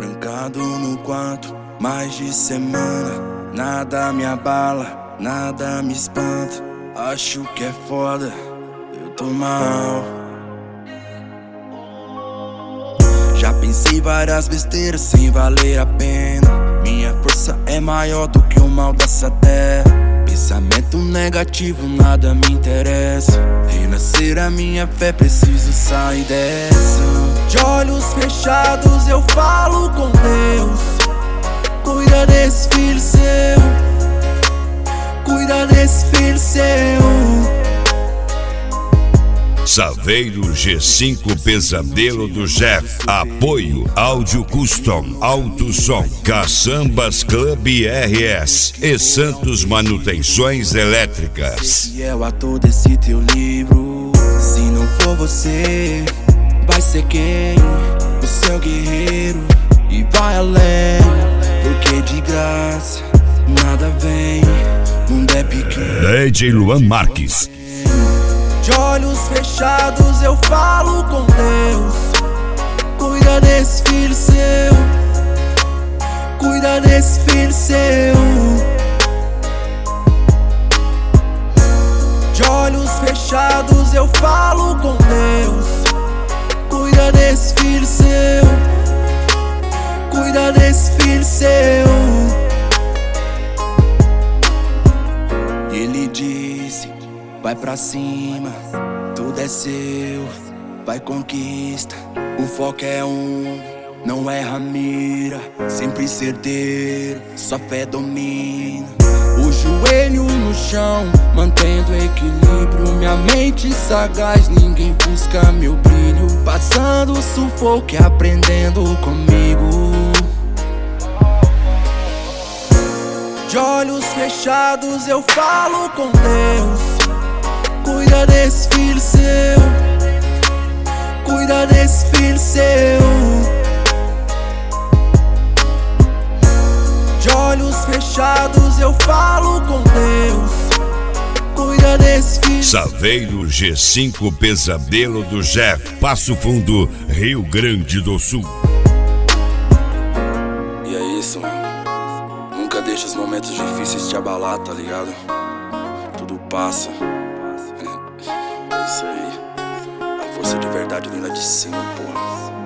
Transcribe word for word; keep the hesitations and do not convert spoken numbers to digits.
Trancado no quarto, mais de semana. Nada me abala, nada me espanta. Acho que é foda, eu tô mal. Já pensei várias besteiras sem valer a pena. Minha força é maior do que o mal dessa terra. Pensamento negativo, nada me interessa. Renascer a minha fé, preciso sair dessa. De olhos fechados eu falo com Deus. Cuida desse filho seu, cuida desse filho seu. Saveiro G cinco Pesadelo do Jeff. Apoio Áudio Custom, Alto Som, Caçambas Club R S e Santos Manutenções Elétricas. Fiel a todo esse teu livro. Se não for você, vai ser quem? O seu guerreiro. E vai além, porque de graça nada vem. Mundo é pequeno. D J Luan Marques. De olhos fechados eu falo com Deus. Cuida desse filho seu, cuida desse filho seu. De olhos fechados eu falo com Deus. Cuida desse filho seu, cuida desse filho seu. Ele disse: vai pra cima, tudo é seu, vai conquista. O foco é um, não erra a mira. Sempre certeiro, só fé domina. O joelho no chão, mantendo equilíbrio. Minha mente sagaz, ninguém busca meu brilho. Passando sufoco e aprendendo comigo. De olhos fechados eu falo com Deus. Cuida desse filho seu, cuida desse filho seu. De olhos fechados eu falo com Deus. Cuida desse filho. Saveiro G cinco Pesadelo do Jeff. Passo Fundo, Rio Grande do Sul. E é isso, mano. Nunca deixa os momentos difíceis te abalar, tá ligado? Tudo passa. É isso aí. A força de verdade vem lá de cima, porra.